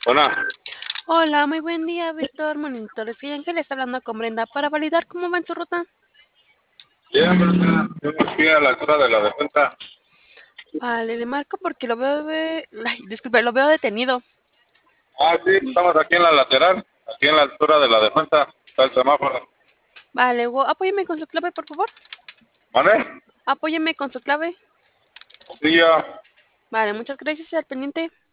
Hola, Hola, muy buen día, Víctor Monitores. Y Ángel está hablando con Brenda para validar cómo va en su ruta. bien, Brenda, yo aquí a la altura de la defensa. Vale, le marco porque lo veo, ay, disculpe, lo veo detenido. Ah, sí, estamos aquí en la lateral, aquí en la altura de la defensa, está el semáforo. Vale, apóyeme con su clave, por favor. ¿Vale? Apóyeme con su clave. Sí, ya. Vale, muchas gracias, al pendiente.